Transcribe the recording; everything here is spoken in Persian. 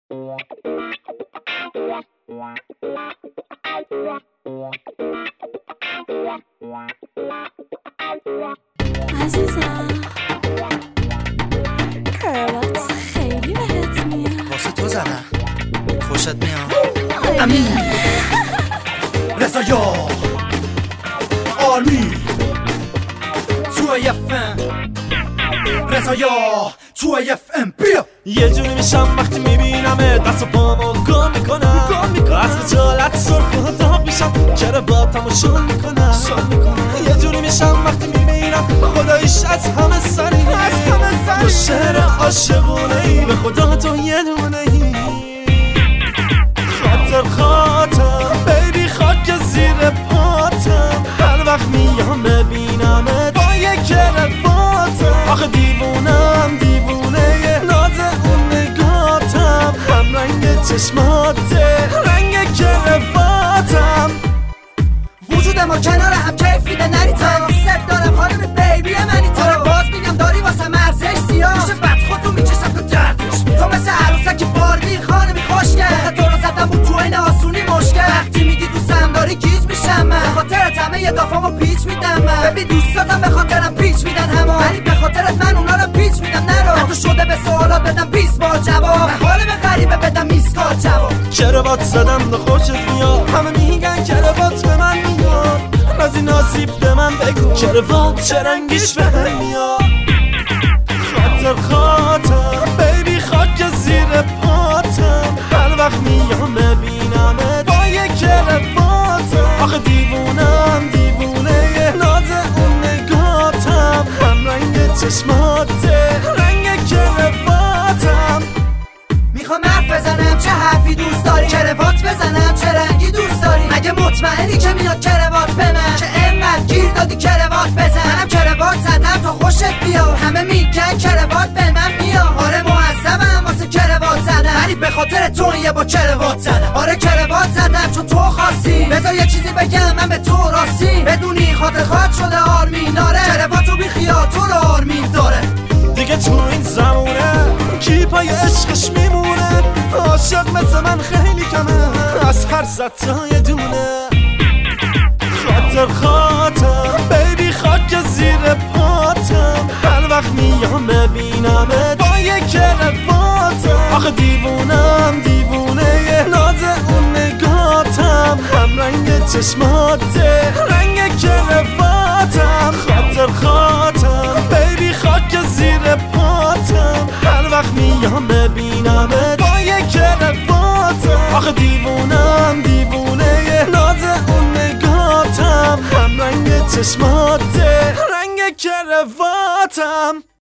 عزیزم کروات خیلی بهت میاد. واسه تو زدم خوشت میاد. امین رضایا آرمی توی FM رضایا توی FM بیا. یه جوری میشم وقتی میبینم دست و پامو گم میکنم، از خجالت سرخ و داغ میشم، کراواتمو شل میکنم. یه جوری میشم وقتی میبینم خداییش از همه سری تو شعر عاشقونه ای، به خدا تو یه دونه ای. خاطر بیبی خاک زیر پاتم، هر وقت میام ببینمت با یه کراواتم. آخه دیوونم دیوونه ناز اون نگاتم، هم رنگ چشماته رنگ کراواتم. وجود ما کنار هم کیف میده نری تا ست دارم خانم بیبی منی تا باز میگم داری واسه مرزش سیاه میشه بد خودتو میکشم تو دردش. تو مثل عروسک باربی خانمی خوشگل، تو رو زدم بود تو این آسونی مشکل. وقتی میگی دوستم داری گیج میشم من، به خاطرت همه یه دافامو پیچ میدم من. ببین دوستاتم به خاطرم پیچ میدن همه، ولی به خاطرت من اونا رو پیچ میدم. نرو حتی شده به سوالات بدم 20 بار جواب، حال به غریبه بدم میسکال جواب. کراوات زدم به خوشت میاد، همه میگن کراوات به من میاد، رازی ناسیب به من بگو کراوات چه رنگیش به هم میاد. خاطر بیبی خاک زیر پاتم، هر وقت میام ببینمت با یه کراواتم. آخه دیوونم دیوونه ناز اون نگاتم، هم رنگ چشماته رنگ کراواتم. میخوام حرف بزنم چه حرفی دوست داری، کراوات بزنم چه رنگی دوست داری، مگه مطمئنی که میاد کراوات به من، که انقدر گیر دادی کراوات بزن. منم کراوات زدم تا خوشت بیاد، همه میگن کراوات به من میاد. آره معذبم واسه کراوات زدم، ولی به خاطر تو یه با کراوات زدم. آره کراوات زدم چون تو خواستی، بذار یه چیزی بگم من به تو راستی، بدونی خاطر خواهد شده آرمین. آره کراواتو بی خیال تو رو آرمین داره. دیگه تو این زمونه کی پای عشقش میمونه، عاشق مثل من خیلی کمه، از هر صد تا یه دونه. خاطر بیبی خاک زیر پاتم، هر وقت میام ببینمت با یه کراواتم. آخه دیوونم دیوونه ناز اون نگاتم، هم رنگ چشماته رنگ کراواتم. خاطر بیبی خاک زیر پاتم، هر وقت میام ببینمت با یه کراواتم. آخه دیوونم دیوونه ناز اون نگاتم، هم رنگ چشماته رنگ کراواتم.